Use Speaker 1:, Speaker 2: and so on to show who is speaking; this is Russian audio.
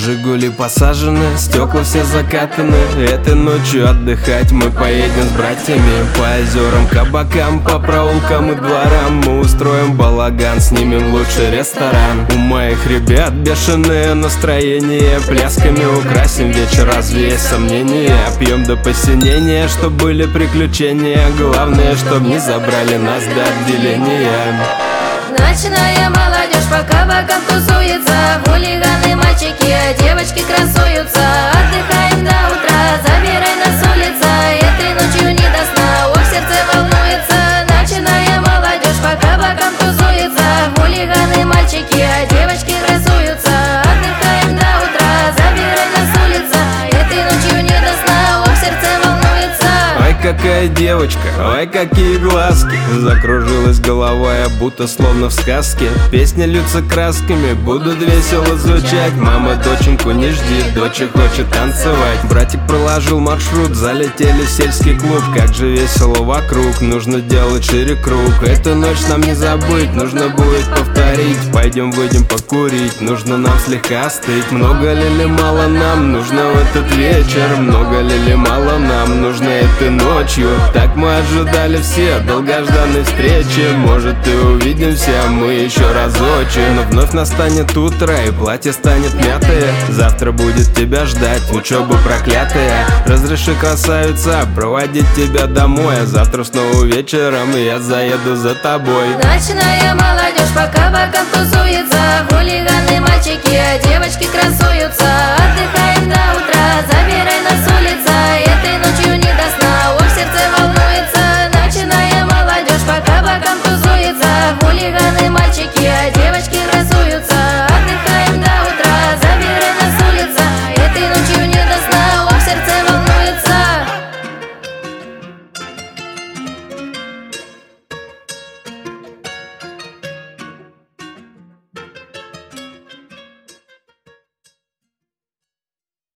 Speaker 1: Жигули посажены, стекла все закатаны. Этой ночью отдыхать мы поедем с братьями по озерам, кабакам, по проулкам и дворам. Мы устроим балаган, снимем лучший ресторан. У моих ребят бешеное настроение, плясками украсим вечер, разве есть сомнения? Пьем до посинения, чтоб были приключения. Главное, чтоб не забрали нас до отделения.
Speaker 2: Ночная молодежь по кабакам тусуется, хулиганы мальчики, а девочки красуются. Отдыхаем до утра, забирай нас с улицы, этой ночью не до сна, о, в сердце волнуется. Ночная молодежь по кабакам тусуется, хулиганы мальчики, а девочки красуются. Отдыхаем до утра, забирай нас с улицы, этой ночью не до сна, о, в сердце волнуется.
Speaker 1: Ай, какая девочка, ай, какие глазки. Закружилась голова, я будто словно в сказке. Песни льются красками, будут весело звучать. Мама, доченьку не жди, доча хочет танцевать. Братик проложил маршрут, залетели в сельский клуб. Как же весело вокруг, нужно делать шире круг. Эту ночь нам не забыть, нужно будет повторить. Пойдем выйдем покурить, нужно нам слегка остыть. Много ли мало нам нужно в этот вечер? Много ли мало нам нужно этой ночью? Так мы ожидали все долгожданной встречи. Может и увидимся мы еще разочек. Но вновь настанет утро и платье станет мятое. Завтра будет тебя ждать учеба проклятая. Разреши, красавица, проводить тебя домой, а завтра снова вечером я заеду за тобой.
Speaker 2: Ночная молодежь по кабакам тусуется, хулиганы мальчики, а девочки красуются. Отдыхаем до утра.